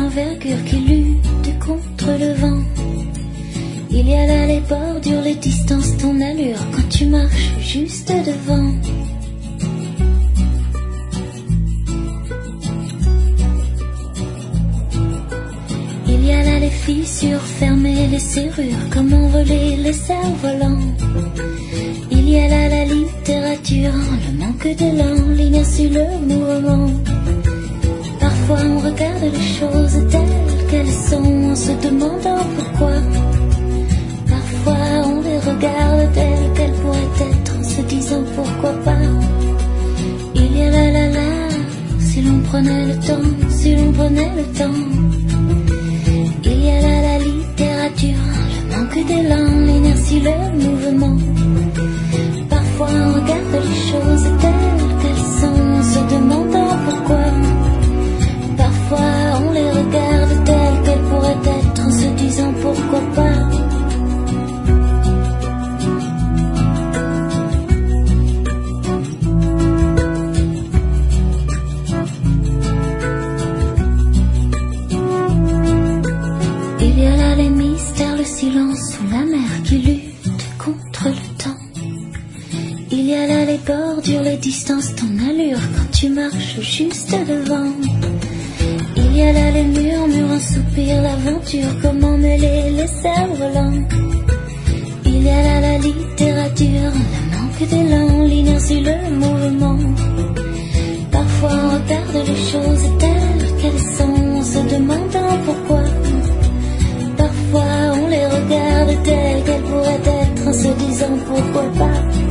d'envergure qui lutte contre le vent. Il y a là les bordures, les distances, ton allure quand tu marches juste devant. Il y a là les fissures, fermer les serrures, comment voler les cerfs-volants. Il y a là la littérature, le manque d'élan, l'inertie, le mouvement. Parfois on regarde les choses telles qu'elles sont en se demandant pourquoi. Parfois on les regarde telles qu'elles pourraient être en se disant pourquoi pas. Il y a là, si l'on prenait le temps, si l'on prenait le temps. Il y a là la littérature, le manque d'élan, l'inertie, le mouvement. Parfois on regarde les choses telles qu'elles sont en se demandant pourquoi. Parfois on les regarde telles qu'elles pourraient être en se disant pourquoi pas. Il y a là les mystères, le silence ou la mer qui lutte contre le temps. Il y a là les bordures, les distances, ton allure quand tu marches juste devant. Il y a là les murmures, un soupir, l'aventure, comment mêler les cerfs-volants. Il y a là la littérature, le manque d'élan, l'inertie, le mouvement. Parfois on regarde les choses telles qu'elles sont en se demandant pourquoi. Parfois on les regarde telles qu'elles pourraient être en se disant pourquoi pas.